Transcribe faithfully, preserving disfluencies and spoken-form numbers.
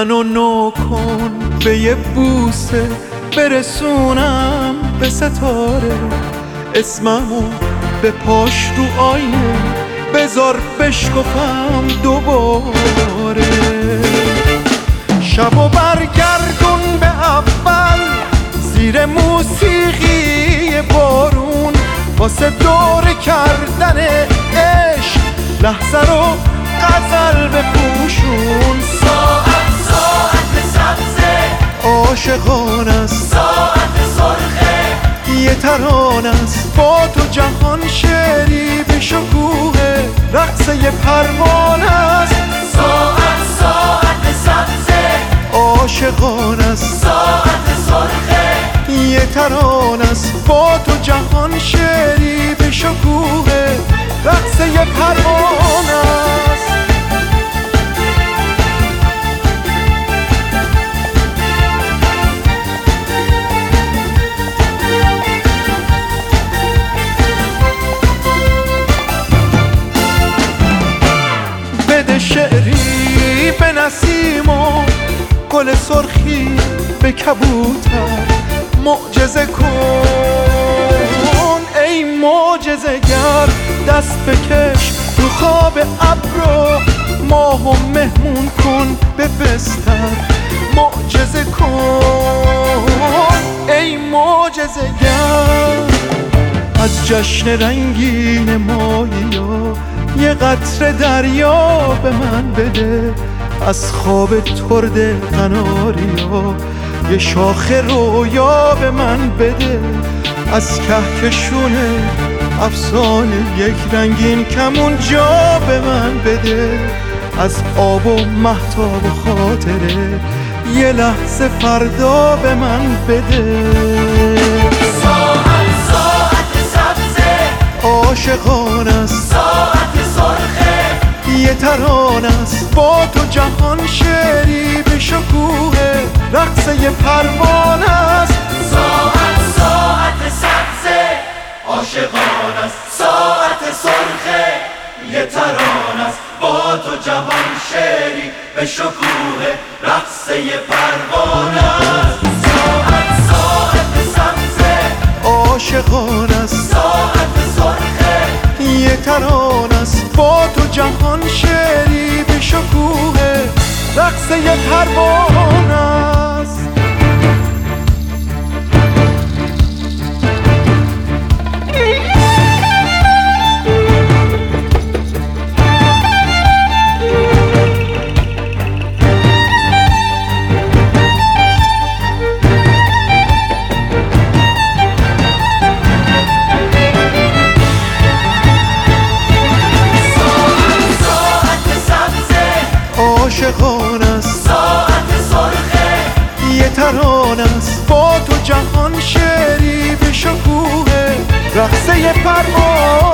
منو نو کن به یه بوسه برسونم به ستاره، اسممو به پاش رو آینه بذار بشکفم دوباره. شبو برگردون به اول زیر موسیقی بارون، واسه دور کردن عشق لحظه رو غزل بپوشون. ساعت ساعت سبزه عاشقانه است، ساعت سرخه یه ترانه است، با تو جهان شعری به شکوه رقص یه پروانه است. ساعت ساعت سبزه عاشقانه است، ساعت سرخه یه ترانه است، با تو جهان شعری به شکوه رقص یه پروانه است. بده شعری به نسیم و گل سرخی به کبوتر، معجزه کن ای معجزه گر، دست بکش رو خواب ابرو ماهو مهمون کن به بستر. معجزه کن ای معجزه گر، از جشن رنگین ماهیا یه قطره دریا به من بده، از خواب ترد قناریا یه شاخه رویا به من بده، از کهکشون افسانه یک رنگین کمون جا به من بده، از آب و مهتاب و خاطره یه لحظه فردا به من بده. ساعت ساعت سبزه عاشقانه است، ساعت سرخه یه ترانه است، با تو جهان شعری به شکوه رقص یه پروانه است. ساعت ساعت سبزه عاشقانه است، ساعت سرخه یه ترانه است، با تو جهان شعری به شکوه رقص یه پروانه است. ساعت ساعت سبزه عاشقانه است، ساعت سرخه یه ترانه است، با تو جهان شعری به شکوه رقص یه پروانه است. عاشقانه است، ساعت سرخه یه ترانه است، با تو جهان شعری به شکوه رقص یه پروانه